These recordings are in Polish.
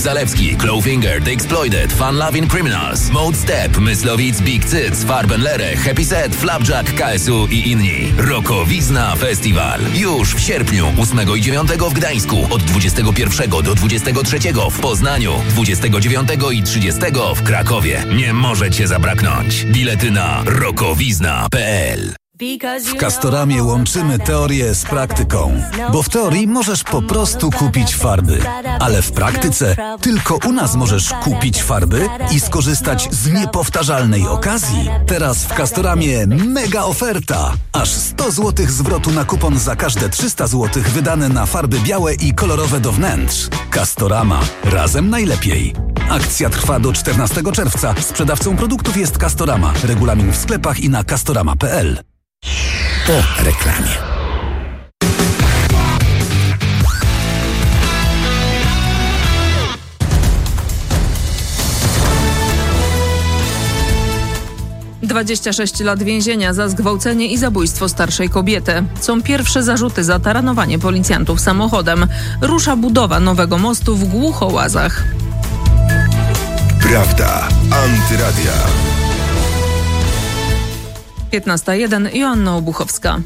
Zalewski, Clawfinger, The Exploited, Fun Loving Criminals, Mode Step, Myslowic, Big Cyc, Farbenlere, Happy Set, Flapjack, KSU i inni. Rokowizna Festiwal. Już w sierpniu 8 i 9 w Gdańsku, od 21 do 23 w Poznaniu, 29 i 30 w Krakowie. Nie może Cię zabraknąć. Bilety na rokowizna.pl. W Castoramie łączymy teorię z praktyką, bo w teorii możesz po prostu kupić farby, ale w praktyce tylko u nas możesz kupić farby i skorzystać z niepowtarzalnej okazji. Teraz w Castoramie mega oferta! Aż 100 zł zwrotu na kupon za każde 300 zł wydane na farby białe i kolorowe do wnętrz. Castorama. Razem najlepiej. Akcja trwa do 14 czerwca. Sprzedawcą produktów jest Castorama. Regulamin w sklepach i na castorama.pl. Po reklamie. ...26 lat więzienia za zgwałcenie i zabójstwo starszej kobiety. Są pierwsze zarzuty za taranowanie policjantów samochodem. Rusza budowa nowego mostu w Głuchołazach. Prawda Antyradia. 15:01. Joanna Obuchowska.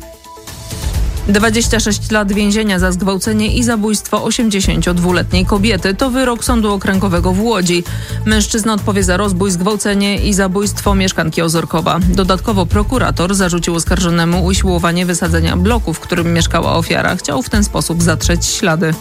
26 lat więzienia za zgwałcenie i zabójstwo 82-letniej kobiety to wyrok Sądu Okręgowego w Łodzi. Mężczyzna odpowie za rozbój, zgwałcenie i zabójstwo mieszkanki Ozorkowa. Dodatkowo prokurator zarzucił oskarżonemu usiłowanie wysadzenia bloku, w którym mieszkała ofiara. Chciał w ten sposób zatrzeć ślady.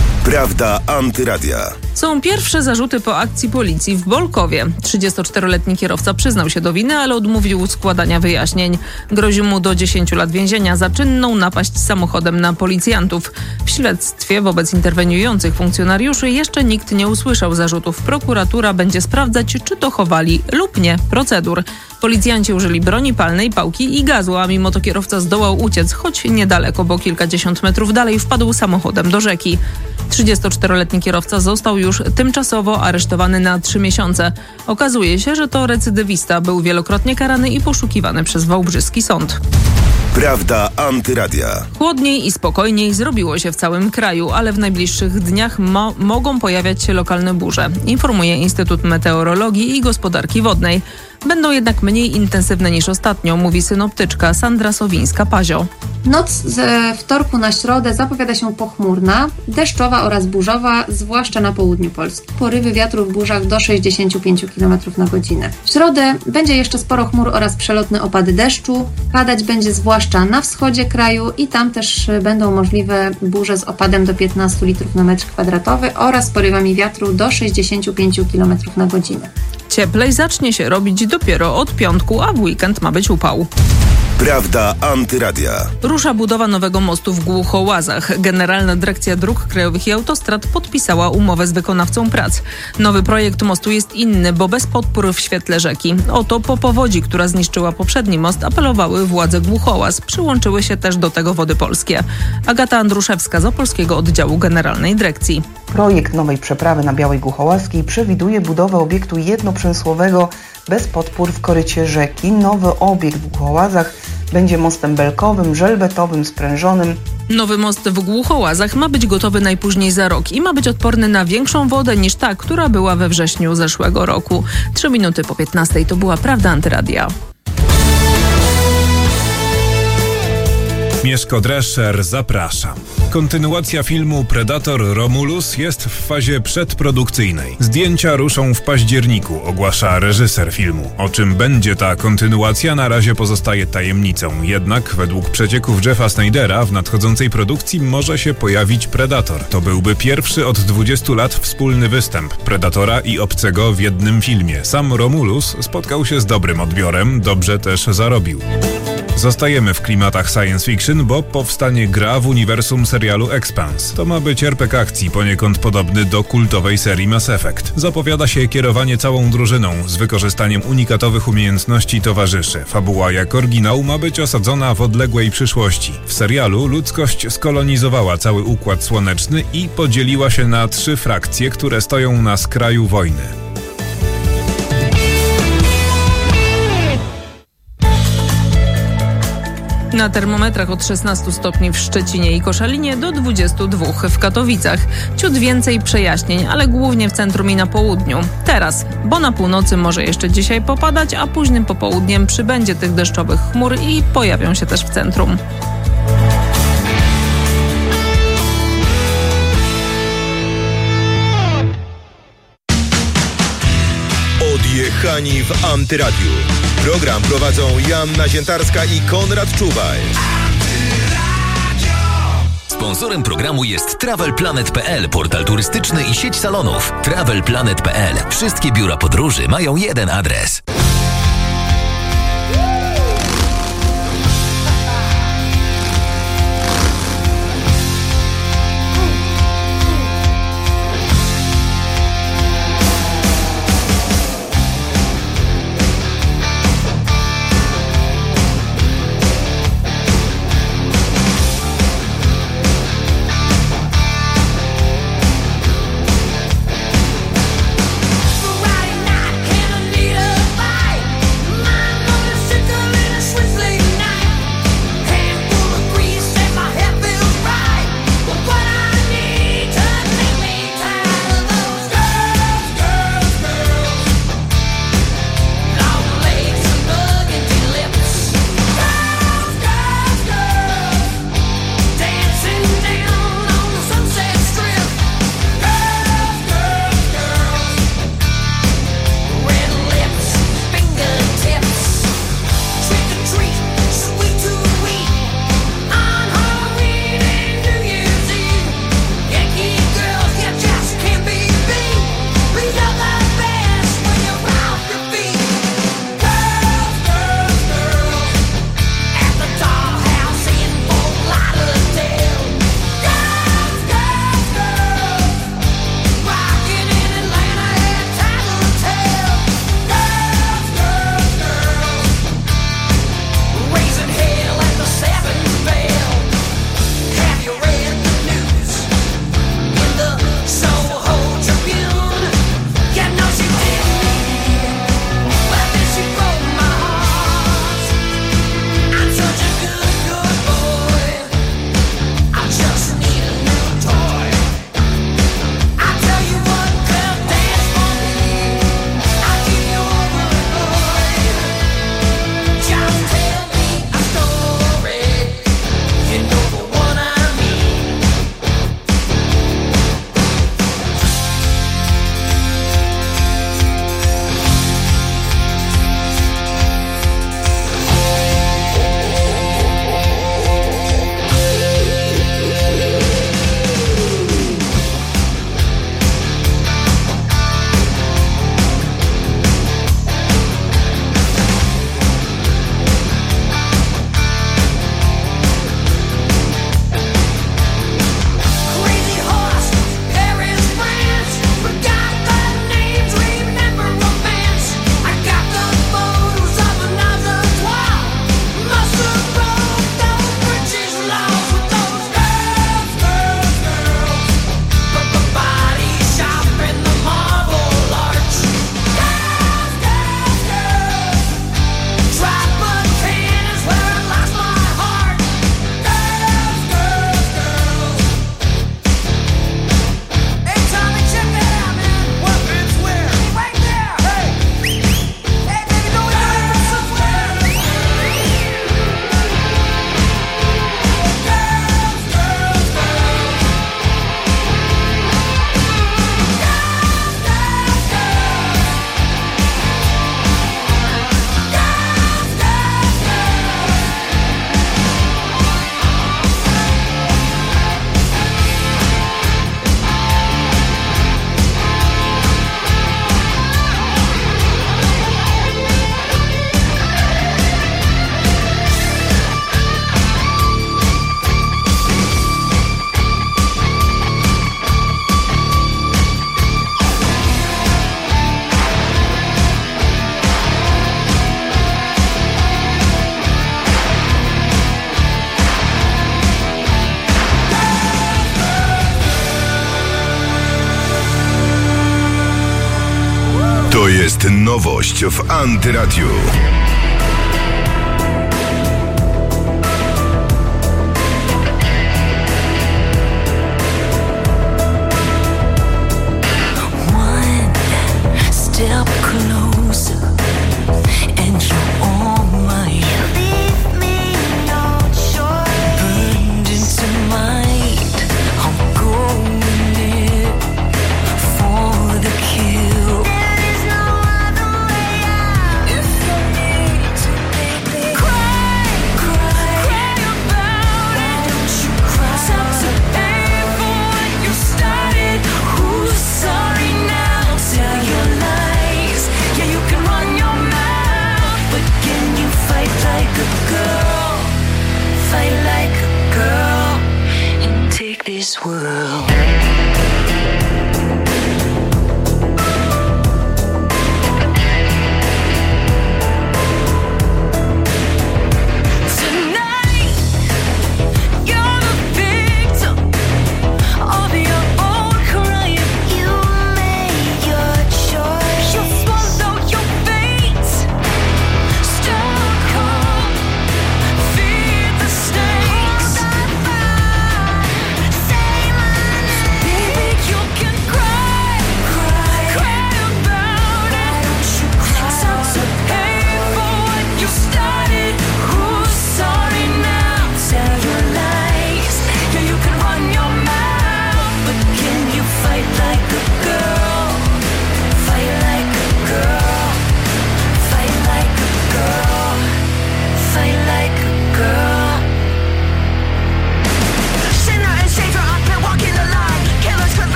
Prawda Antyradia. Są pierwsze zarzuty po akcji policji w Bolkowie. 34-letni kierowca przyznał się do winy, ale odmówił składania wyjaśnień. Grozi mu do 10 lat więzienia za czynną napaść samochodem na policjantów. W śledztwie wobec interweniujących funkcjonariuszy jeszcze nikt nie usłyszał zarzutów. Prokuratura będzie sprawdzać, czy dochowali lub nie procedur. Policjanci użyli broni palnej, pałki i gazu, a mimo to kierowca zdołał uciec, choć niedaleko, bo kilkadziesiąt metrów dalej wpadł samochodem do rzeki. 34-letni kierowca został już tymczasowo aresztowany na 3 miesiące. Okazuje się, że to recydywista, był wielokrotnie karany i poszukiwany przez wałbrzyski sąd. Prawda Antyradia. Chłodniej i spokojniej zrobiło się w całym kraju, ale w najbliższych dniach mogą pojawiać się lokalne burze, informuje Instytut Meteorologii i Gospodarki Wodnej. Będą jednak mniej intensywne niż ostatnio, mówi synoptyczka Sandra Sowińska-Pazio. Noc z wtorku na środę zapowiada się pochmurna, deszczowa oraz burzowa, zwłaszcza na południu Polski. Porywy wiatru w burzach do 65 km na godzinę. W środę będzie jeszcze sporo chmur oraz przelotne opady deszczu. Padać będzie zwłaszcza na wschodzie kraju i tam też będą możliwe burze z opadem do 15 litrów na metr kwadratowy oraz porywami wiatru do 65 km na godzinę. Cieplej zacznie się robić dopiero od piątku, a w weekend ma być upał. Prawda Antyradia. Rusza budowa nowego mostu w Głuchołazach. Generalna Dyrekcja Dróg Krajowych i Autostrad podpisała umowę z wykonawcą prac. Nowy projekt mostu jest inny, bo bez podpór w świetle rzeki. Oto po powodzi, która zniszczyła poprzedni most, apelowały władze Głuchołaz. Przyłączyły się też do tego Wody Polskie. Agata Andruszewska z Opolskiego Oddziału Generalnej Dyrekcji. Projekt nowej przeprawy na Białej Głuchołazkiej przewiduje budowę obiektu jednoprzemysłowego bez podpór w korycie rzeki. Nowy obiekt w Głuchołazach będzie mostem belkowym, żelbetowym, sprężonym. Nowy most w Głuchołazach ma być gotowy najpóźniej za rok i ma być odporny na większą wodę niż ta, która była we wrześniu zeszłego roku. 3 minuty po 15 to była Prawda Antyradia. Mieszko Drescher zaprasza. Kontynuacja filmu Predator Romulus jest w fazie przedprodukcyjnej. Zdjęcia ruszą w październiku, ogłasza reżyser filmu. O czym będzie ta kontynuacja, na razie pozostaje tajemnicą. Jednak według przecieków Jeffa Snydera w nadchodzącej produkcji może się pojawić Predator. To byłby pierwszy od 20 lat wspólny występ Predatora i Obcego w jednym filmie. Sam Romulus spotkał się z dobrym odbiorem, dobrze też zarobił. Zostajemy w klimatach science fiction, bo powstanie gra w uniwersum serialu Expanse. To ma być RPG akcji poniekąd podobny do kultowej serii Mass Effect. Zapowiada się kierowanie całą drużyną z wykorzystaniem unikatowych umiejętności towarzyszy. Fabuła jak oryginał ma być osadzona w odległej przyszłości. W serialu ludzkość skolonizowała cały Układ Słoneczny i podzieliła się na 3 frakcje, które stoją na skraju wojny. Na termometrach od 16 stopni w Szczecinie i Koszalinie do 22 w Katowicach. Ciut więcej przejaśnień, ale głównie w centrum i na południu. Teraz, bo na północy może jeszcze dzisiaj popadać, a późnym popołudniem przybędzie tych deszczowych chmur i pojawią się też w centrum. Odjechani w Antyradiu. Program prowadzą Joanna Ziętarska i Konrad Czuwaj. Sponsorem programu jest TravelPlanet.pl, portal turystyczny i sieć salonów. TravelPlanet.pl. Wszystkie biura podróży mają jeden adres. To jest nowość w Antyradiu.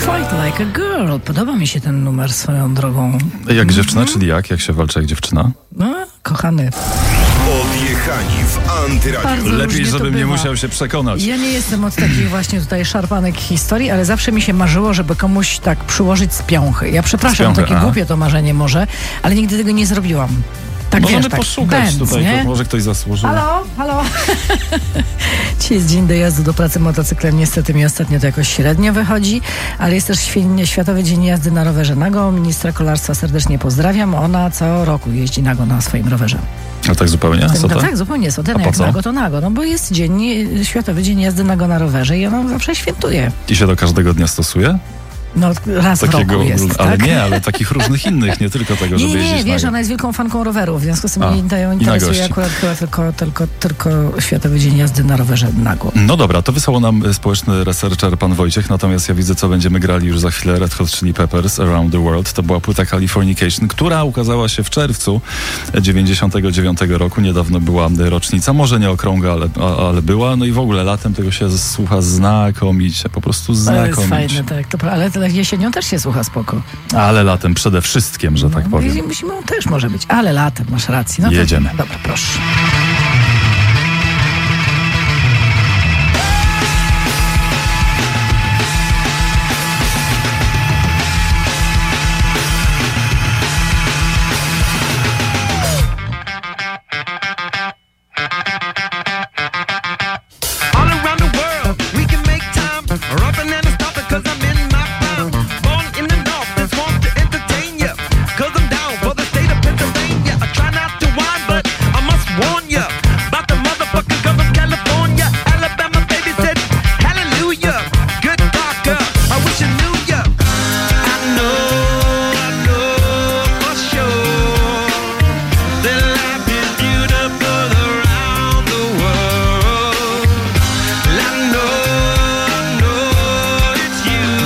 Fight Like a Girl. Podoba mi się ten numer swoją drogą. Jak dziewczyna, czyli jak się walczy jak dziewczyna? No, kochany. Odjechani w Antyradiu. Lepiej, żebym nie musiał się przekonać. Ja nie jestem od takich właśnie tutaj szarpanek historii, ale zawsze mi się marzyło, żeby komuś tak przyłożyć z piąchy. Ja przepraszam, takie głupie to marzenie może, ale nigdy tego nie zrobiłam. Tak, możemy wiesz, tak poszukać tutaj, nie? To może ktoś zasłużył. Halo? Dzisiaj jest dzień dojazdu do pracy motocyklem. Niestety mi ostatnio to jakoś średnio wychodzi, ale jest też Światowy Dzień Jazdy na rowerze nago. Ministra kolarstwa serdecznie pozdrawiam. Ona co roku jeździ nago na swoim rowerze. A tak zupełnie? Tak, zupełnie sotena. Jak nago, to nago. No bo jest Światowy Dzień Jazdy nago na rowerze i ona zawsze świętuje. I się do każdego dnia stosuje? No raz w roku jest, ale tak? Nie, ale takich różnych innych, nie tylko tego, żeby jeździć. Nie, wiesz, ona jest wielką fanką rowerów, w związku z tym mnie interesuje akurat chyba tylko Światowy Dzień Jazdy na rowerze nago. No dobra, to wysłał nam społeczny researcher pan Wojciech, natomiast ja widzę, co będziemy grali już za chwilę. Red Hot Chili Peppers, Around the World. To była płyta Californication, która ukazała się w czerwcu 99 roku. Niedawno była rocznica, może nie okrągła, ale była. No i w ogóle latem tego się słucha znakomicie, po prostu znakomicie. To jest fajne, tak. Ale jesienią też się słucha spoko. Ale latem przede wszystkim, że tak powiem. Zimą też może być, ale latem, masz rację. No jedziemy. Dobra, proszę. You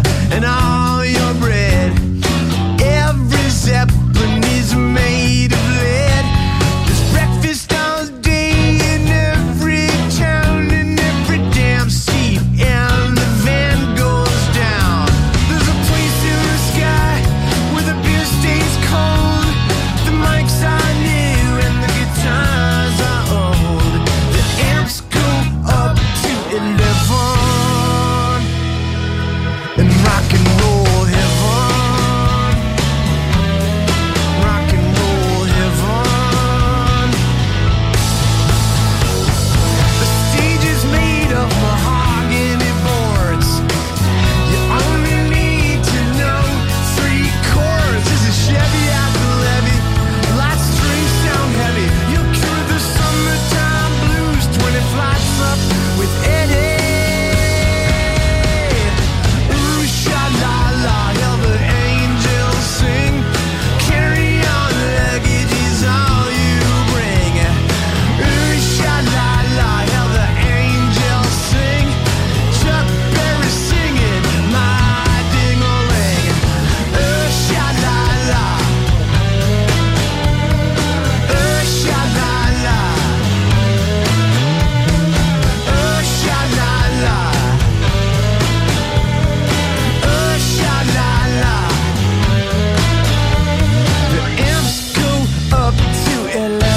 and all your bread. Every zeppelin is made of lead. There's breakfast all day in every town, in every damn seat, and the van goes down. There's a place in the sky where the beer stays cold. The mics are new and the guitars are old. The amps go up to 11 and rock and roll heaven. Rock and roll heaven. The stage is made of mahogany boards. You only need to know 3 chords. This is Chevy at the levee. Light strings sound heavy. You cure the summertime blues 20 flights up with Eddie. Ooh, sha-la-la, hear the angels sing. Carry on, luggage is all you bring. Ooh, sha-la-la, hear the angels sing. Chuck Berry singing, my ding-a-ling. Ooh, sha-la-la. Ooh, sha-la-la. Ooh, sha-la-la. Ooh, sha-la-la. The amps go up to 11.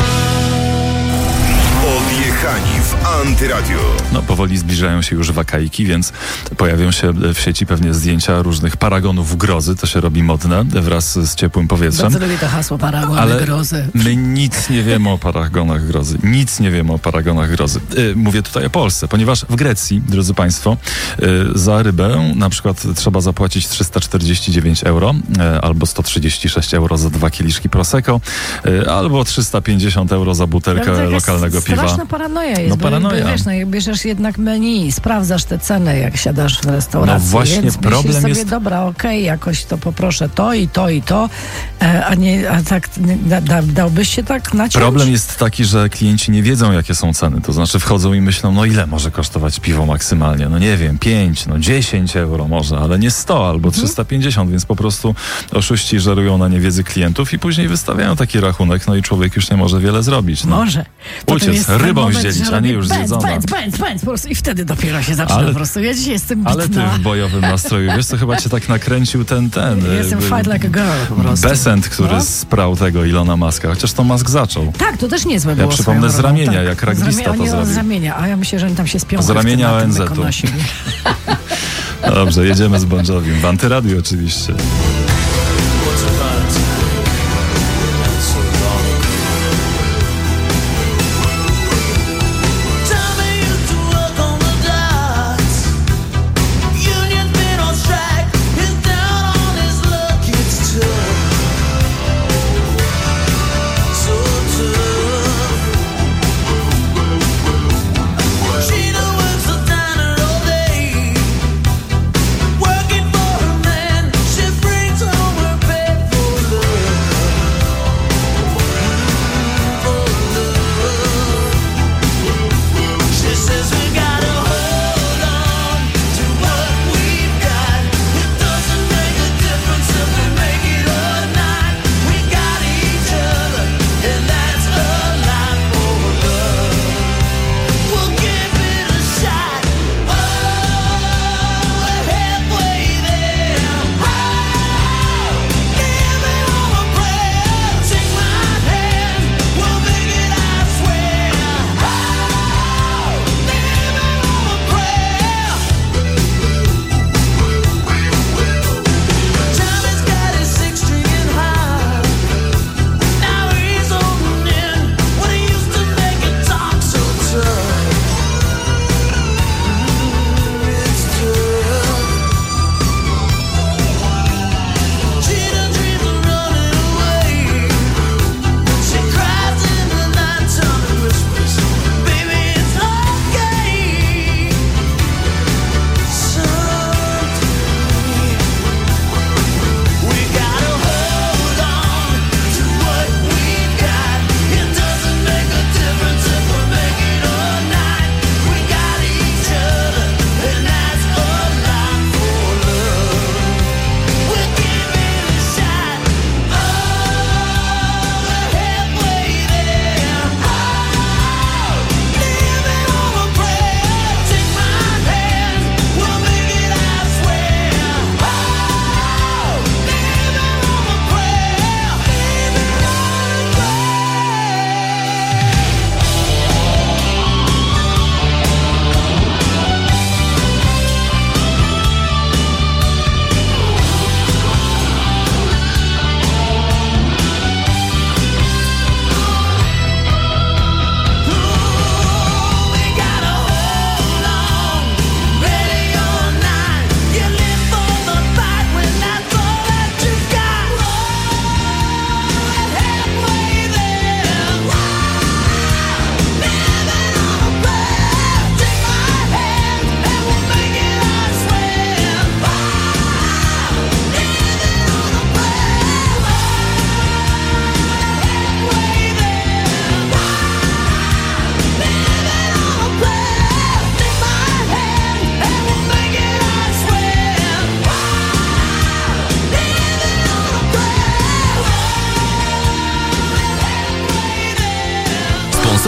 Odjechani w Antyradiu. No, powoli zbliżają się już wakajki, więc pojawią się w sieci pewnie zdjęcia różnych paragonów grozy. To się robi modne wraz z ciepłym powietrzem. Bardzo lubię to hasło paragony Ale grozy. my nic nie wiemy o paragonach grozy. Nic nie wiemy o paragonach grozy. Mówię tutaj o Polsce, ponieważ w Grecji, drodzy Państwo, za rybę na przykład trzeba zapłacić 349 euro albo 136 euro za 2 kieliszki Prosecco, albo 350 euro za butelkę lokalnego piwa. Straszna paranoja jest, No, paranoja. bo wiesz, no, jak bierzesz jednak meni, sprawdzasz te ceny, jak siadasz w restauracji. No właśnie, więc problem myślisz sobie, jest... dobra, okej, jakoś to poproszę to i to i to, a tak dałbyś się tak naciąć? Problem jest taki, że klienci nie wiedzą, jakie są ceny. To znaczy wchodzą i myślą, no ile może kosztować piwo maksymalnie? No nie wiem, 5, 10 euro może, ale nie 100 albo 350, więc po prostu oszuści żerują na niewiedzy klientów i później wystawiają taki rachunek, no i człowiek już nie może wiele zrobić. No. Może. Potem Uciec, jest ten rybą moment, zdzielić, że a nie już robię zjedzona. Pędz, po prostu i wtedy dopiero się zaczyna po prostu. Ja dzisiaj jestem bitna. Ale ty w bojowym nastroju, wiesz co, chyba cię tak nakręcił ten. Jestem fight like a girl po prostu. Besant, który sprał tego Ilona Muska, chociaż to Musk zaczął. Tak, to też niezłe było. Ja przypomnę z ramienia, tak. jak rugbysta to zrobił. Z ramienia, a ja myślę, że oni tam się spią. Z ramienia ONZ-u. Dobrze, jedziemy z Bon Jovim. W Antyradiu oczywiście. Working for a man, she brings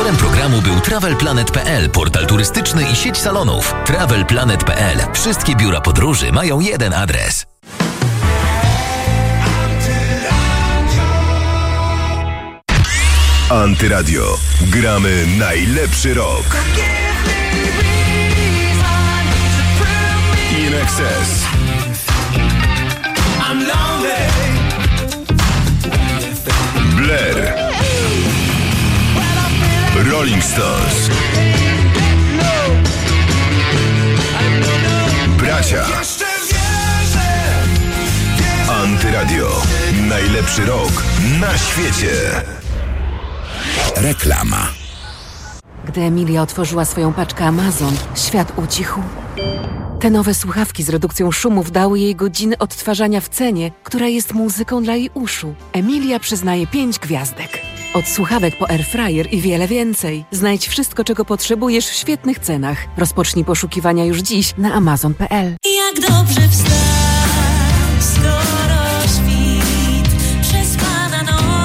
Sponsorem programu był TravelPlanet.pl, portal turystyczny i sieć salonów. TravelPlanet.pl. Wszystkie biura podróży mają jeden adres. Antyradio. Gramy najlepszy rok. In Excess. Blair. Rolling Stones. Bracia. Antyradio. Najlepszy rok na świecie. Reklama. Gdy Emilia otworzyła swoją paczkę Amazon, świat ucichł. Te nowe słuchawki z redukcją szumów dały jej godziny odtwarzania w cenie, która jest muzyką dla jej uszu. Emilia przyznaje 5 gwiazdek. Od słuchawek po airfryer i wiele więcej. Znajdź wszystko, czego potrzebujesz w świetnych cenach. Rozpocznij poszukiwania już dziś na amazon.pl. Jak dobrze wstać, skoro świt, przespana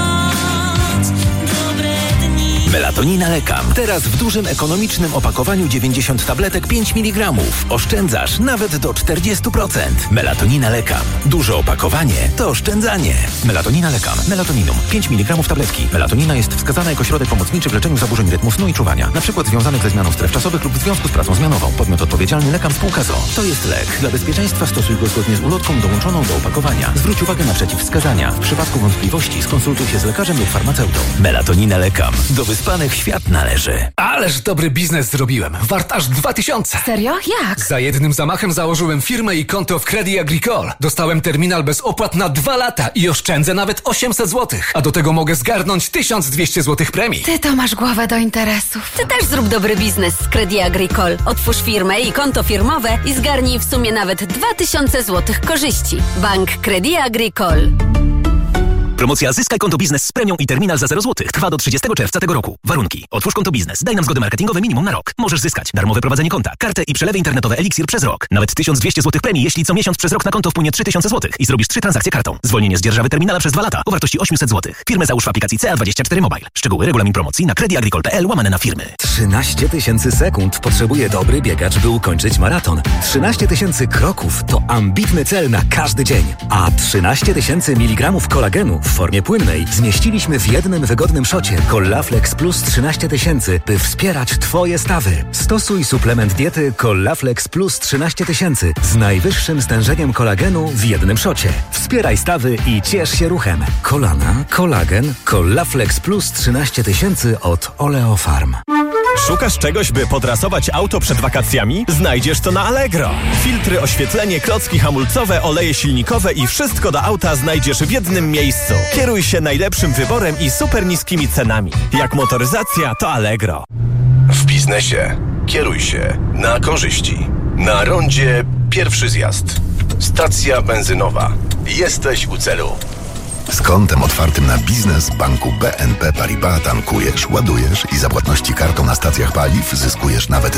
noc, dobre dni. Melatonina Lekam. Teraz w dużym, ekonomicznym opakowaniu 90 tabletek 5 mg. Oszczędzasz nawet do 40%. Melatonina Lekam. Duże opakowanie to oszczędzanie. Melatonina Lekam. Melatoninum. 5 mg tabletki. Melatonina jest wskazana jako środek pomocniczy w leczeniu zaburzeń rytmu snu i czuwania. Na przykład związanych ze zmianą stref czasowych lub w związku z pracą zmianową. Podmiot odpowiedzialny Lekam spółka ZOO. To jest lek. Dla bezpieczeństwa stosuj go zgodnie z ulotką dołączoną do opakowania. Zwróć uwagę na przeciwwskazania. W przypadku wątpliwości skonsultuj się z lekarzem lub farmaceutą. Melatonina Lekam. Do wyspanych świat należy. Ależ dobry biznes zrobiłem. Wart aż 2000. Serio? Jak? Za jednym zamachem założyłem firmę i konto w Credit Agricole. Dostałem terminal bez opłat na 2 lata i oszczędzę nawet 800 zł. A do tego mogę zgarnąć 1200 zł premii. Ty to masz głowę do interesów. Ty też zrób dobry biznes z Credit Agricole. Otwórz firmę i konto firmowe i zgarnij w sumie nawet 2000 zł korzyści. Bank Credit Agricole. Promocja Zyskaj konto biznes z premią i terminal za 0 zł. Trwa do 30 czerwca tego roku. Warunki. Otwórz konto biznes. Daj nam zgody marketingowe minimum na rok. Możesz zyskać darmowe prowadzenie konta, kartę i przelewy internetowe Elixir przez rok. Nawet 1200 zł premii, jeśli co miesiąc przez rok na konto wpłynie 3000 zł i zrobisz 3 transakcje kartą. Zwolnienie z dzierżawy terminala przez 2 lata o wartości 800 zł. Firmę załóż w aplikacji CA24 Mobile. Szczegóły, regulamin promocji na creditagricole.pl/firmy. 13 000 sekund potrzebuje dobry biegacz, by ukończyć maraton. 13 000 kroków to ambitny cel na każdy dzień. A 13 000 mg kolagenu w formie płynnej zmieściliśmy w jednym wygodnym szocie Collaflex Plus 13 000, by wspierać Twoje stawy. Stosuj suplement diety Collaflex Plus 13 000 z najwyższym stężeniem kolagenu w jednym szocie. Wspieraj stawy i ciesz się ruchem. Kolana, kolagen, Collaflex Plus 13 000 od Oleofarm. Szukasz czegoś, by podrasować auto przed wakacjami? Znajdziesz to na Allegro. Filtry, oświetlenie, klocki hamulcowe, oleje silnikowe i wszystko do auta znajdziesz w jednym miejscu. Kieruj się najlepszym wyborem i super niskimi cenami. Jak motoryzacja, to Allegro. W biznesie kieruj się na korzyści. Na rondzie pierwszy zjazd. Stacja benzynowa. Jesteś u celu. Z kontem otwartym na biznes banku BNP Paribas tankujesz, ładujesz i za płatności kartą na stacjach paliw zyskujesz nawet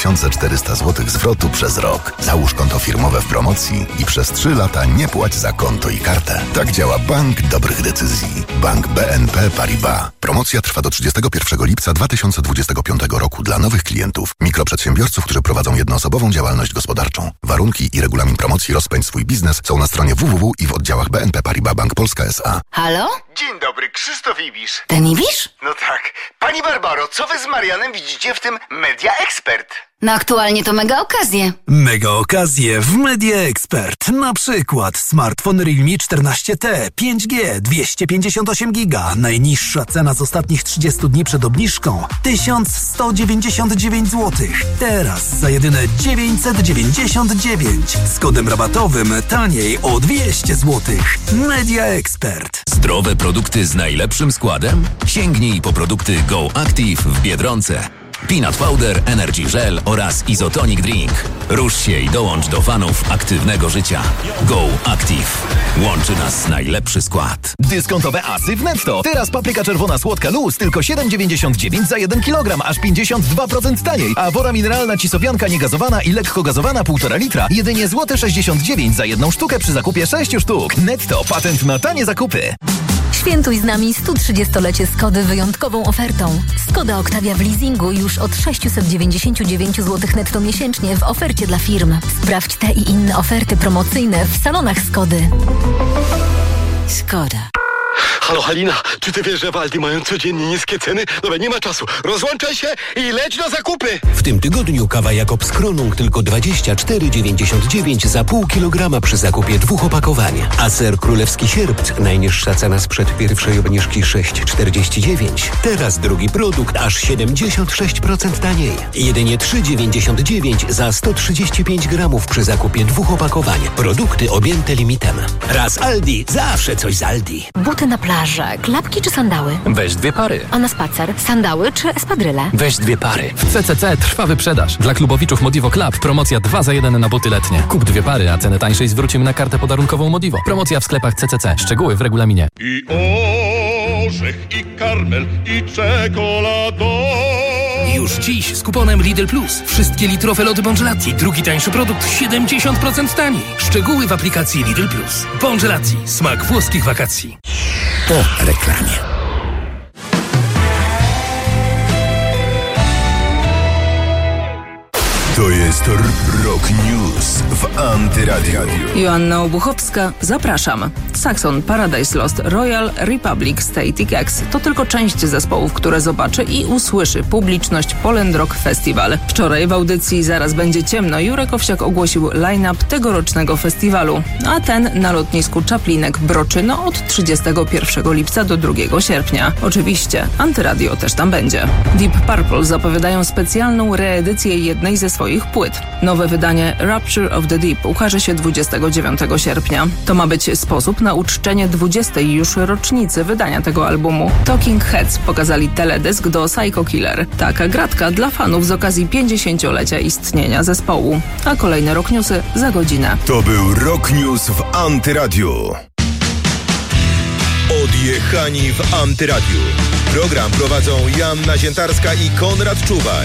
2400 zł zwrotu przez rok. Załóż konto firmowe w promocji i przez 3 lata nie płać za konto i kartę. Tak działa Bank Dobrych Decyzji. Bank BNP Paribas. Promocja trwa do 31 lipca 2025 roku dla nowych klientów, mikroprzedsiębiorców, którzy prowadzą jednoosobową działalność gospodarczą. Warunki i regulamin promocji Rozpędź swój biznes są na stronie www i w oddziałach BNP Paribas Bank Polska S.A. Halo? Dzień dobry, Krzysztof Ibisz. Ten Ibisz? No tak. Pani Barbaro, co wy z Marianem widzicie w tym Media Expert? No aktualnie to mega okazje. Mega okazje w Media Expert. Na przykład smartfon Realme 14T, 5G, 258 GB. Najniższa cena z ostatnich 30 dni przed obniżką 1199 zł. Teraz za jedyne 999. Z kodem rabatowym taniej o 200 zł. Media Expert. Zdrowe produkty z najlepszym składem? Sięgnij po produkty Go Active w Biedronce. Peanut Powder, Energy Gel oraz Isotonic Drink. Rusz się i dołącz do fanów aktywnego życia. Go Active. Łączy nas najlepszy skład. Dyskontowe asy w Netto. Teraz papryka czerwona słodka Luz tylko 7,99 za 1 kg, aż 52% taniej. A wora mineralna cisowianka niegazowana i lekko gazowana 1,5 litra jedynie złote 69 za jedną sztukę przy zakupie 6 sztuk. Netto. Patent na tanie zakupy. Świętuj z nami 130-lecie Skody wyjątkową ofertą. Skoda Octavia w leasingu już od 699 zł netto miesięcznie w ofercie dla firm. Sprawdź te i inne oferty promocyjne w salonach Skody. Skoda. Halo Halina, czy ty wiesz, że w Aldi mają codziennie niskie ceny? Dobra, nie ma czasu. Rozłączaj się i leć na zakupy! W tym tygodniu kawa Jakobs Kronung tylko 24,99 za pół kilograma przy zakupie 2 opakowań. A ser królewski sierpc, najniższa cena sprzed pierwszej obniżki 6,49. Teraz drugi produkt aż 76% taniej. Jedynie 3,99 za 135 gramów przy zakupie 2 opakowań. Produkty objęte limitem. Raz Aldi, zawsze coś z Aldi. Buty na plażę, klapki czy sandały? Weź 2 pary. A na spacer, sandały czy espadryle? Weź 2 pary. W CCC trwa wyprzedaż. Dla klubowiczów Modivo Club promocja 2 za 1 na buty letnie. Kup 2 pary, a cenę tańszej zwrócimy na kartę podarunkową Modivo. Promocja w sklepach CCC. Szczegóły w regulaminie. I orzech, i karmel, i czekolado. Już dziś z kuponem Lidl Plus. Wszystkie litrowe lody Bongelati. Drugi tańszy produkt 70% taniej. Szczegóły w aplikacji Lidl Plus. Bongelati. Smak włoskich wakacji. Po reklamie. To jest Rock News w Antyradiu. Joanna Obuchowska, zapraszam. Saxon, Paradise Lost, Royal Republic, Static X to tylko część zespołów, które zobaczy i usłyszy publiczność Poland Rock Festival. Wczoraj w audycji Zaraz będzie ciemno Jurek Owsiak ogłosił line-up tegorocznego festiwalu, a ten na lotnisku Czaplinek-Broczyno od 31 lipca do 2 sierpnia. Oczywiście Antyradio też tam będzie. Deep Purple zapowiadają specjalną reedycję jednej ze swoich płyt. Nowe wydanie Rapture of the Deep ukaże się 29 sierpnia. To ma być sposób na uczczenie 20. już rocznicy wydania tego albumu. Talking Heads pokazali teledysk do Psycho Killer. Taka gratka dla fanów z okazji 50-lecia istnienia zespołu. A kolejne Rock Newsy za godzinę. To był Rock News w Antyradiu. Odjechani w Antyradiu. Program prowadzą Joanna Ziętarska i Konrad Czuwaj.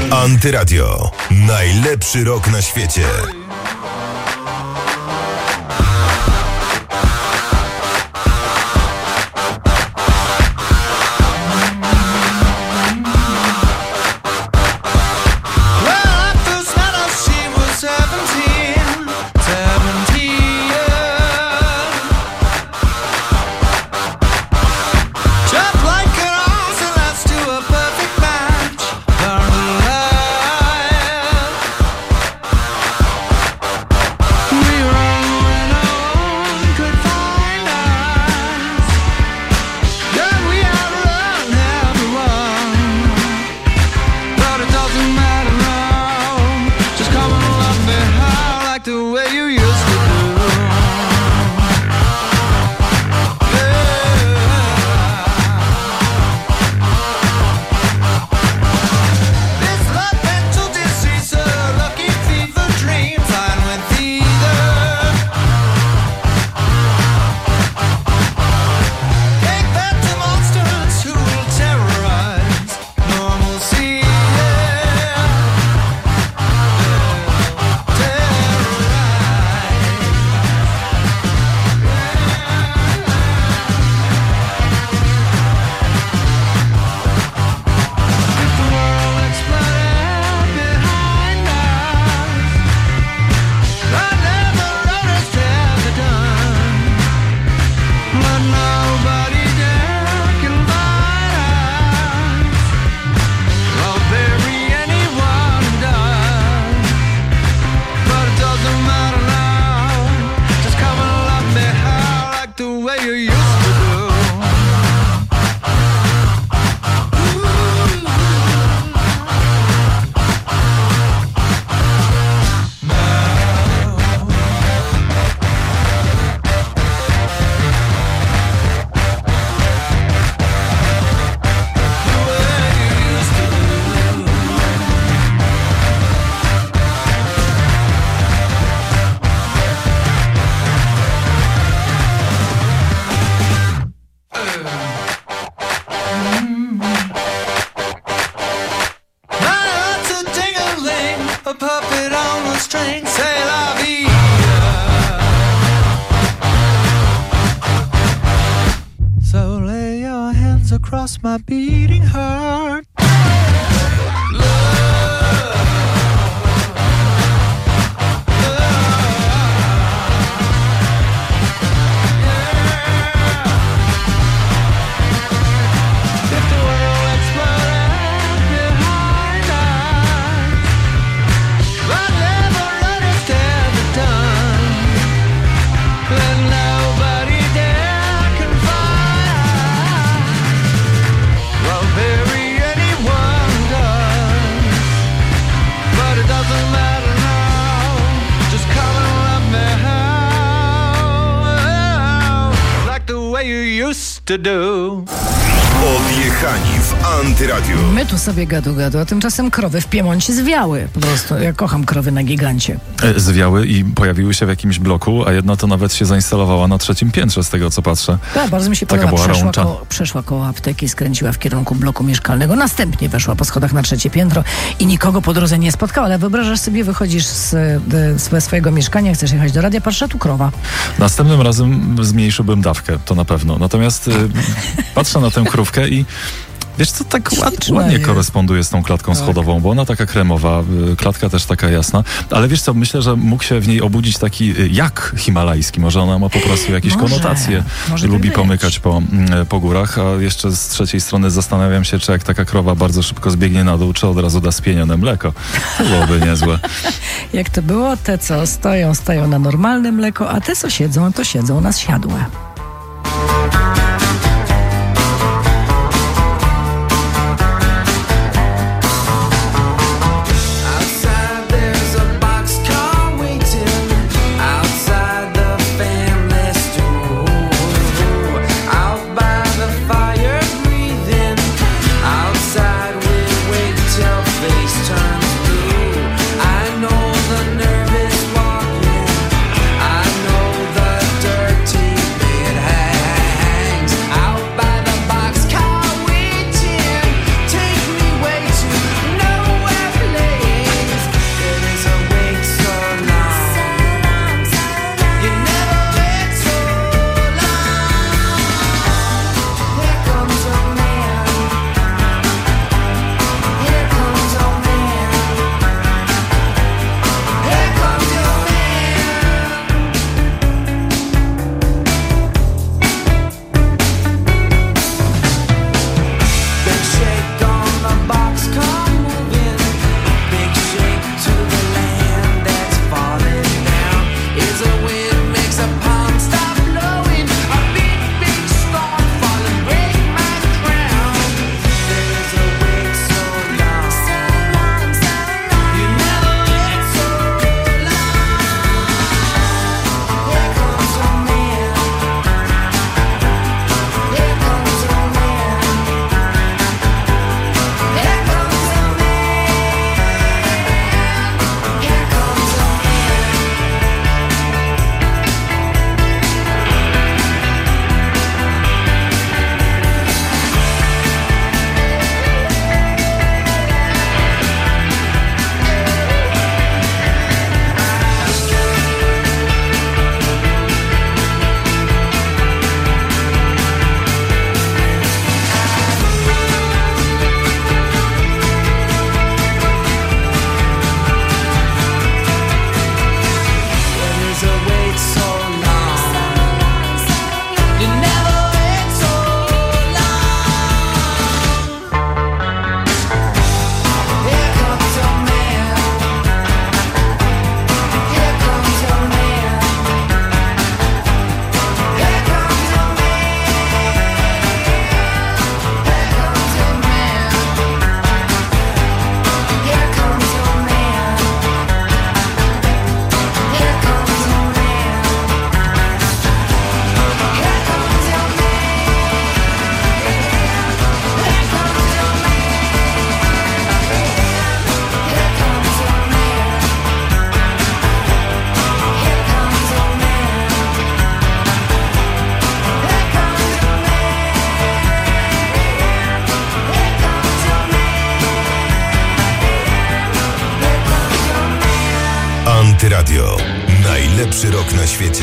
Antyradio. Najlepszy rok na świecie. Across my beating heart. To do. Odjechani w Antyradiu. My tu sobie gadu, a tymczasem krowy w Piemoncie zwiały. Po prostu, ja kocham krowy na gigancie. Zwiały i pojawiły się w jakimś bloku, a jedna to nawet się zainstalowała na 3. piętrze, z tego co patrzę. Tak, bardzo mi się podoba. Przeszła koło apteki, skręciła w kierunku bloku mieszkalnego, następnie weszła po schodach na 3. piętro i nikogo po drodze nie spotkała, ale wyobrażasz sobie, wychodzisz ze swojego mieszkania, chcesz jechać do radia, patrz, tu krowa. Następnym razem zmniejszyłbym dawkę, to na pewno. Natomiast patrzę na tę krówkę i wiesz co, tak ładnie koresponduje z tą klatką schodową, bo ona taka kremowa, klatka też taka jasna, ale wiesz co, myślę, że mógł się w niej obudzić taki jak himalajski, może ona ma po prostu jakieś konotacje, lubi pomykać po górach, a jeszcze z trzeciej strony zastanawiam się, czy jak taka krowa bardzo szybko zbiegnie na dół, czy od razu da spienione mleko. To byłoby niezłe. Jak to było? Te co stoją na normalne mleko, a te co siedzą, to siedzą na zsiadłe. Antyradio. Najlepszy rok na świecie.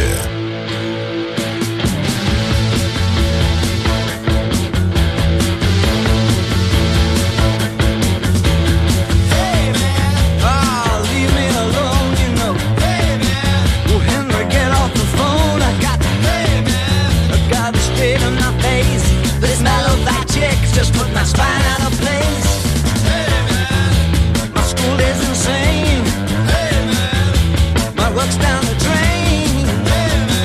Just put my spine out of place. Hey man, my school is insane. Hey man, my work's down the drain. Hey man.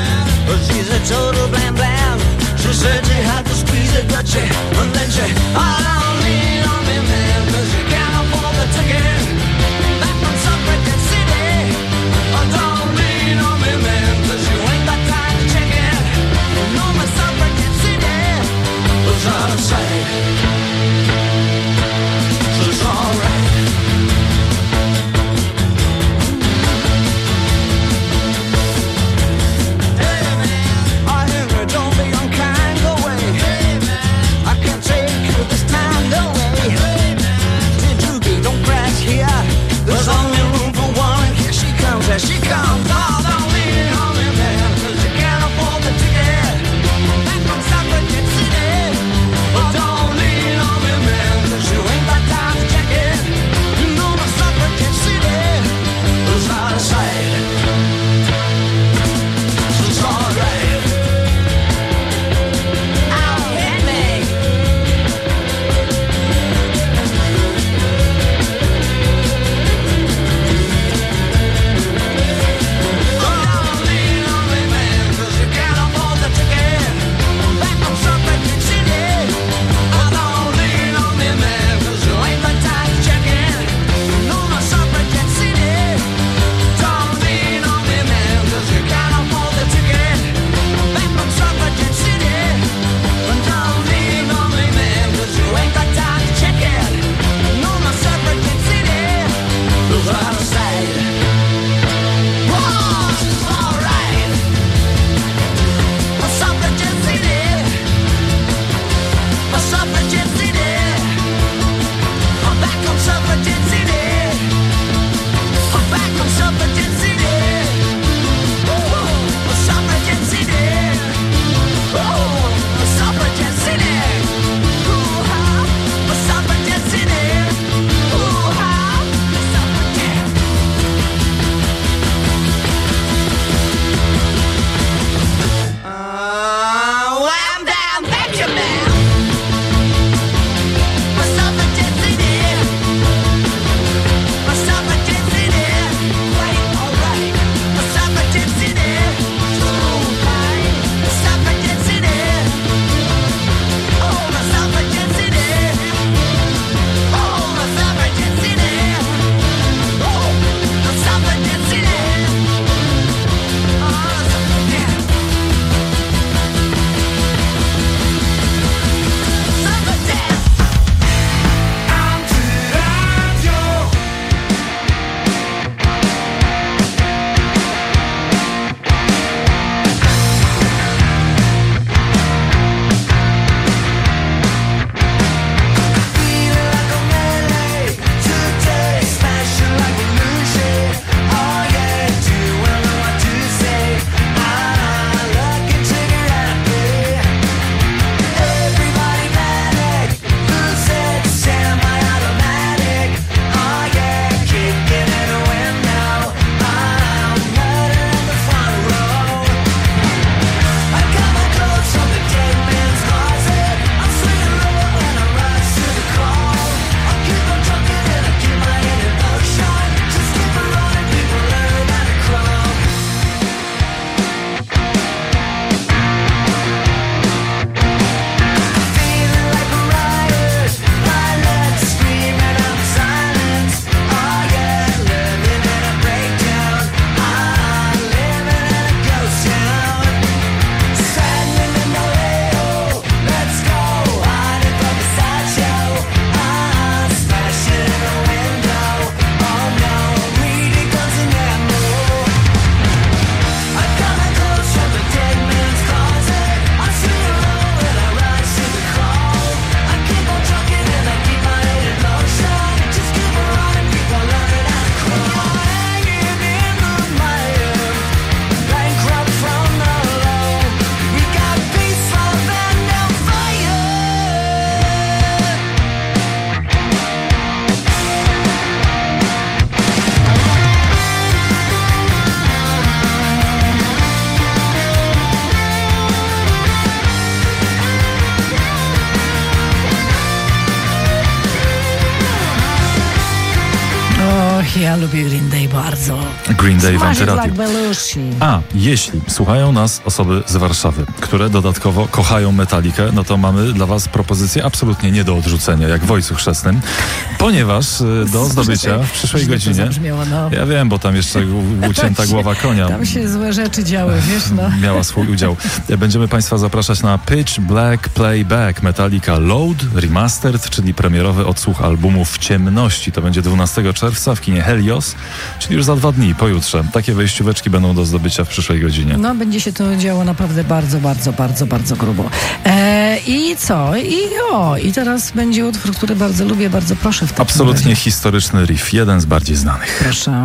Jak ja lubię Green Day bardzo. Green Day w Antyradiu. Like Belushi. A jeśli słuchają nas osoby z Warszawy, które dodatkowo kochają Metalikę, no to mamy dla was propozycję absolutnie nie do odrzucenia, jak w Ojcu Chrzestnym, ponieważ do zdobycia w przyszłej godzinie... Ja wiem, bo tam jeszcze ucięta głowa konia. Tam się złe rzeczy działy, wiesz, no. Miała swój udział. Będziemy państwa zapraszać na Pitch Black Playback Metallica Load Remastered, czyli premierowy odsłuch albumu W ciemności. To będzie 12 czerwca w kinie Helios, czyli już za 2 dni, pojutrze. Takie wejścióweczki będą do zdobycia w przyszłej godzinie. No, będzie się to działo naprawdę bardzo grubo. I co? I teraz będzie utwór, który bardzo lubię, bardzo proszę w takim absolutnie razie. historyczny riff, jeden z bardziej znanych. Proszę.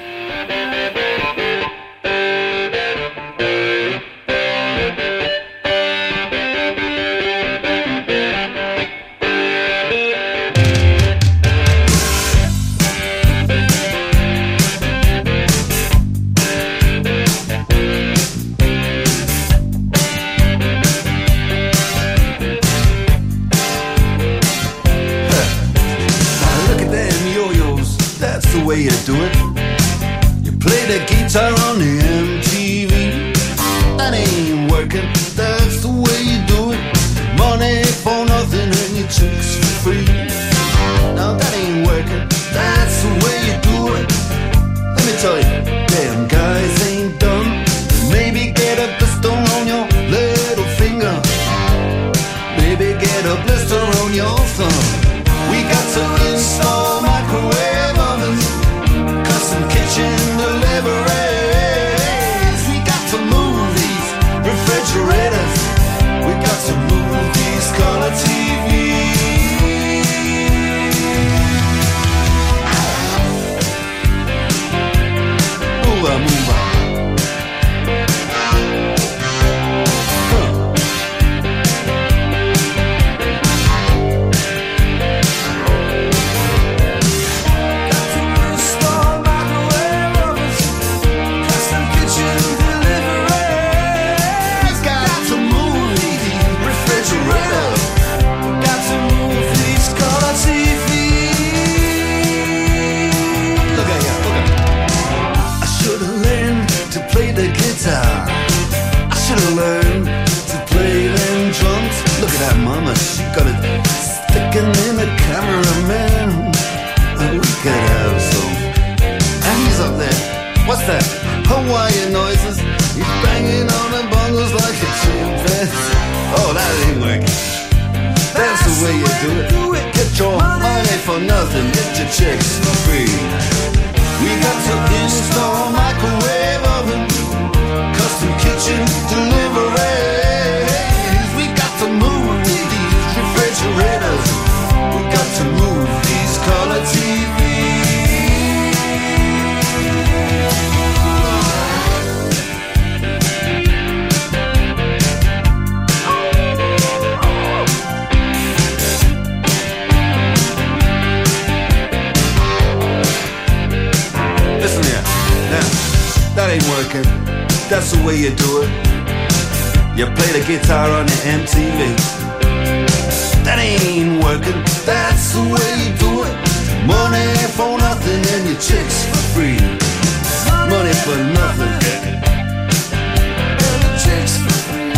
Way you do it. You play the guitar on the MTV. That ain't working. That's the way you do it. Money for nothing and your chicks for free. Now that ain't working. That's the way you do it. Let me tell you, damn guys ain't dumb. Maybe get a blister on your little finger. Maybe get a blister on your thumb. We got to install microwave ovens. Kitchen deliveries. We got to move these refrigerators. We got to move these color TVs. Move on, move on. I should've learned to play them drums. Look at that mama, she got it sticking in the cameraman. We could have some. And he's up there. What's that? Hawaiian noises. He's banging on the bongos like a chimpanzee. Oh, that ain't working. That's the way you do it. Get your money for nothing, get your chicks for free. We got to install microwave oven. Custom kitchen deliveries. We got to move these refrigerators. We got to move these color TVs. Listen here, now, that ain't working. That's the way you do it. You play the guitar on the MTV. That ain't working. That's the way you do it. Money for nothing and your chicks for free. Money for nothing and your chicks for free.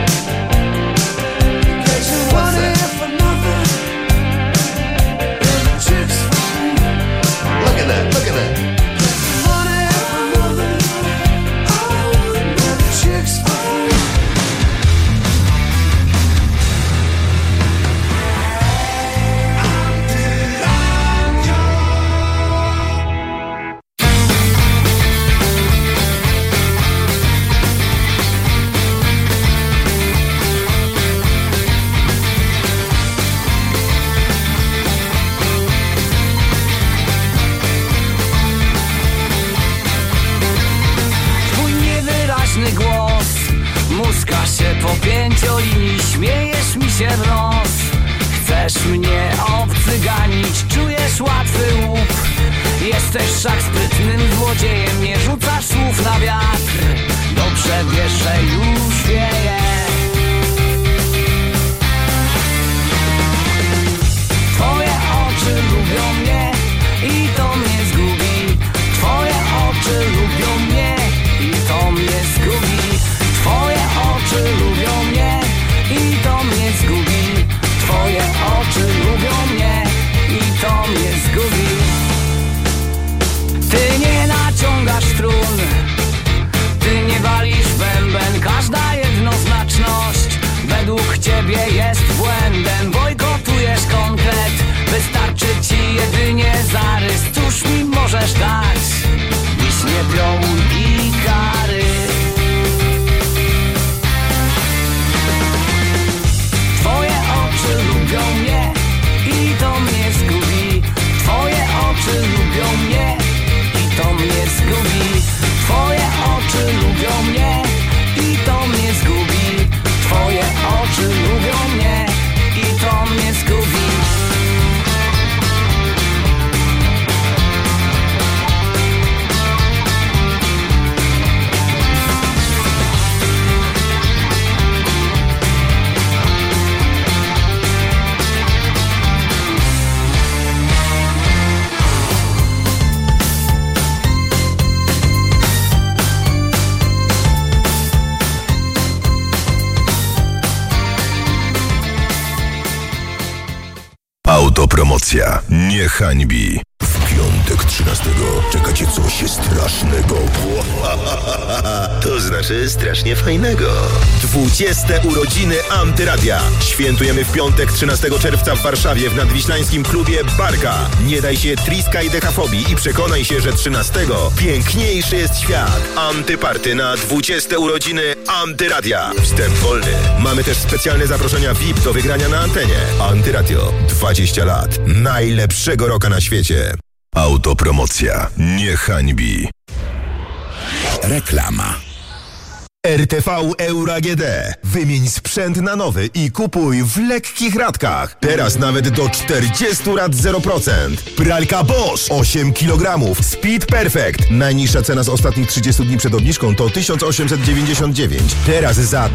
What's that? For nothing and your chicks for free. Look at that, look at that. Po 5-linii śmiejesz mi się w nos. Chcesz mnie obcyganić, czujesz łatwy łup. Jesteś wszak sprytnym złodziejem, nie rzucasz słów na wiatr. Dobrze wiesz, że już wieje. Twoje oczy lubią mnie i to mnie zgubi. możesz dać, dziś nie piołun i kary. Twoje oczy lubią mnie i to mnie zgubi. Twoje oczy lubią mnie i to mnie zgubi. Twoje oczy lubią mnie i to mnie zgubi. Twoje oczy lubią mnie i to mnie zgubi. Autopromocja nie hańbi. W piątek 13 czekacie coś strasznego. To znaczy strasznie fajnego. 20. urodziny Antyradia. Świętujemy w piątek 13 czerwca w Warszawie w nadwiślańskim klubie Barka. Nie daj się triskaj dechafobii i przekonaj się, że 13 piękniejszy jest świat. Antyparty na 20. urodziny Antyradia. Wstęp wolny. Mamy też specjalne zaproszenia VIP do wygrania na antenie. Antyradio. 20 lat. Najlepszego rocka na świecie. Autopromocja nie hańbi. Reklama. RTV Euro AGD. Wymień sprzęt na nowy i kupuj w lekkich ratkach. Teraz nawet do 40 rat 0%. Pralka Bosch 8 kg. Speed Perfect. Najniższa cena z ostatnich 30 dni przed obniżką to 1899. Teraz za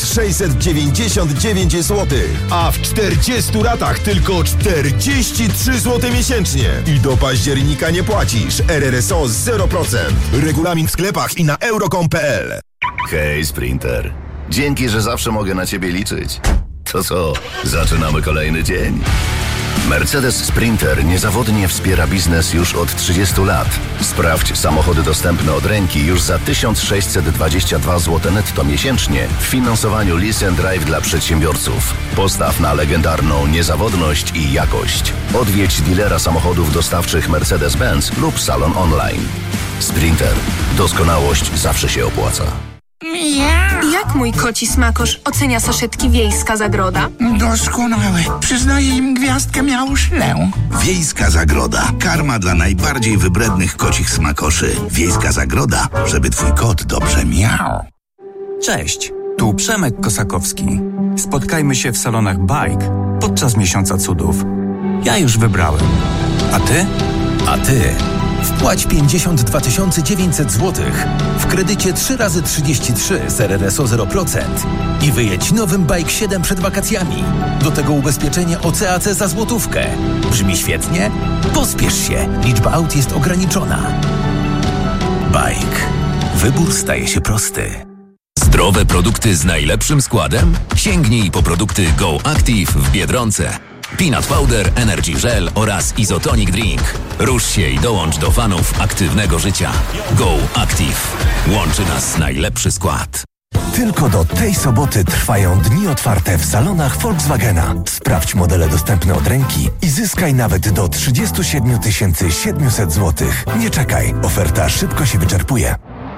1699 zł. A w 40 ratach tylko 43 zł miesięcznie. I do października nie płacisz. RRSO 0%. Regulamin w sklepach i na euro.com.pl. Hej, Sprinter. Dzięki, że zawsze mogę na ciebie liczyć. To co, zaczynamy kolejny dzień? Mercedes Sprinter niezawodnie wspiera biznes już od 30 lat. Sprawdź samochody dostępne od ręki już za 1622 zł netto miesięcznie w finansowaniu Lease and Drive dla przedsiębiorców. Postaw na legendarną niezawodność i jakość. Odwiedź dealera samochodów dostawczych Mercedes-Benz lub salon online. Sprinter. Doskonałość zawsze się opłaca. Jak mój koci smakosz ocenia saszetki Wiejska Zagroda? Doskonałe. Przyznaję im gwiazdkę miałuszlę. Wiejska Zagroda. Karma dla najbardziej wybrednych kocich smakoszy. Wiejska Zagroda, żeby twój kot dobrze miał. Cześć, tu Przemek Kosakowski. Spotkajmy się w salonach Bike podczas Miesiąca Cudów. Ja już wybrałem. A ty? A ty? Wpłać 52 900 zł w kredycie 3x33 z RRSO 0% i wyjedź nowym Bike 7 przed wakacjami. Do tego ubezpieczenie OCAC za złotówkę. Brzmi świetnie? Pospiesz się, liczba aut jest ograniczona. Bike. Wybór staje się prosty. Zdrowe produkty z najlepszym składem? Sięgnij po produkty Go Active w Biedronce. Peanut Powder, Energy Gel oraz Isotonic Drink. Rusz się i dołącz do fanów aktywnego życia. Go Active. Łączy nas najlepszy skład. Tylko do tej soboty trwają dni otwarte w salonach Volkswagena. Sprawdź modele dostępne od ręki i zyskaj nawet do 37 700 zł. Nie czekaj, oferta szybko się wyczerpuje.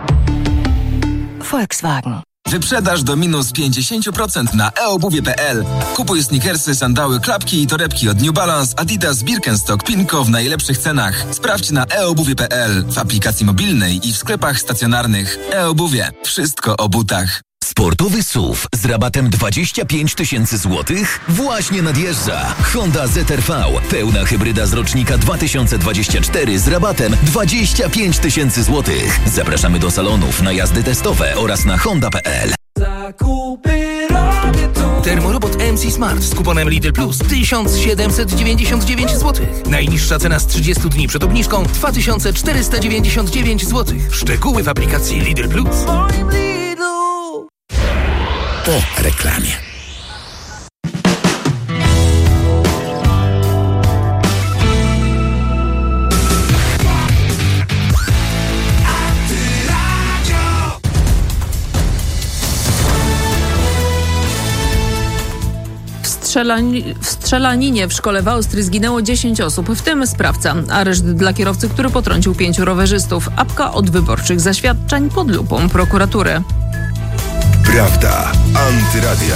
Volkswagen. Wyprzedaż do minus 50% na eobuwie.pl. Kupuj sneakersy, sandały, klapki i torebki od New Balance, Adidas, Birkenstock, Pinko w najlepszych cenach. Sprawdź na eobuwie.pl, w aplikacji mobilnej i w sklepach stacjonarnych. eobuwie. Wszystko o butach. Sportowy SUV z rabatem 25 000 złotych właśnie nadjeżdża. Honda ZR-V. Pełna hybryda z rocznika 2024 z rabatem 25 000 złotych. Zapraszamy do salonów na jazdy testowe oraz na honda.pl. Termorobot MC Smart z kuponem Lidl Plus 1799 zł. Najniższa cena z 30 dni przed obniżką 2499 zł. Szczegóły w aplikacji Lidl Plus. Po reklamie. W strzelaninie w szkole w Austrii zginęło 10 osób, w tym sprawca. Areszt dla kierowcy, który potrącił 5 rowerzystów. Apka od wyborczych zaświadczeń pod lupą prokuratury. Prawda Antyradia.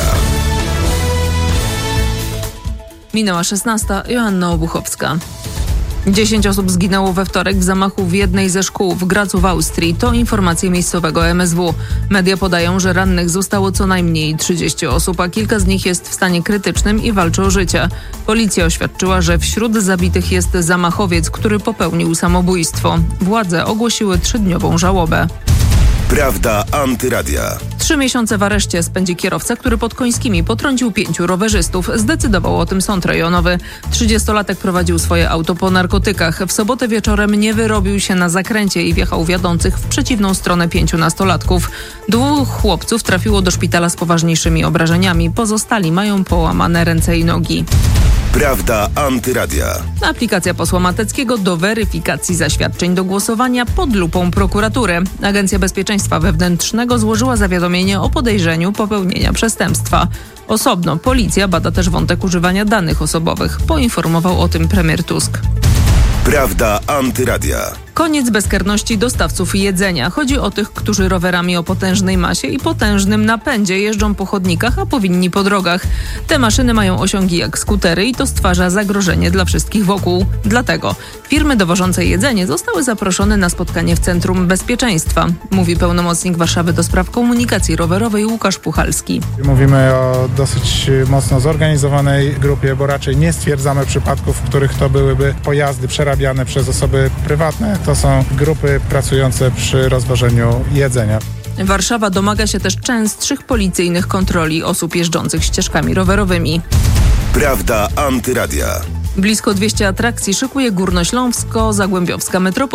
Minęła 16. Joanna Obuchowska. 10 osób zginęło we wtorek w zamachu w jednej ze szkół w Gracu w Austrii. To informacje miejscowego MSW. Media podają, że rannych zostało co najmniej 30 osób, a kilka z nich jest w stanie krytycznym i walczy o życie. Policja oświadczyła, że wśród zabitych jest zamachowiec, który popełnił samobójstwo. Władze ogłosiły 3-dniową żałobę. Prawda Antyradia. 3 miesiące w areszcie spędzi kierowca, który pod Końskimi potrącił 5 rowerzystów. Zdecydował o tym sąd rejonowy. 30-latek prowadził swoje auto po narkotykach. W sobotę wieczorem nie wyrobił się na zakręcie i wjechał w jadących w przeciwną stronę 5 nastolatków. 2 chłopców trafiło do szpitala z poważniejszymi obrażeniami. Pozostali mają połamane ręce i nogi. Prawda Antyradia. Aplikacja posła Mateckiego do weryfikacji zaświadczeń do głosowania pod lupą prokuratury. Agencja Bezpieczeństwa Wewnętrznego złożyła zawiadomienie o podejrzeniu popełnienia przestępstwa. Osobno policja bada też wątek używania danych osobowych. Poinformował o tym premier Tusk. Prawda Antyradia. Koniec bezkarności dostawców jedzenia. Chodzi o tych, którzy rowerami o potężnej masie i potężnym napędzie jeżdżą po chodnikach, a powinni po drogach. Te maszyny mają osiągi jak skutery i to stwarza zagrożenie dla wszystkich wokół. Dlatego firmy dowożące jedzenie zostały zaproszone na spotkanie w Centrum Bezpieczeństwa, mówi pełnomocnik Warszawy do spraw komunikacji rowerowej Łukasz Puchalski. Mówimy o dosyć mocno zorganizowanej grupie, bo raczej nie stwierdzamy przypadków, w których to byłyby pojazdy przerabiane przez osoby prywatne. To są grupy pracujące przy rozwożeniu jedzenia. Warszawa domaga się też częstszych policyjnych kontroli osób jeżdżących ścieżkami rowerowymi. Prawda Antyradia. Blisko 200 atrakcji szykuje Górnośląsko-Zagłębiowska Metropolia.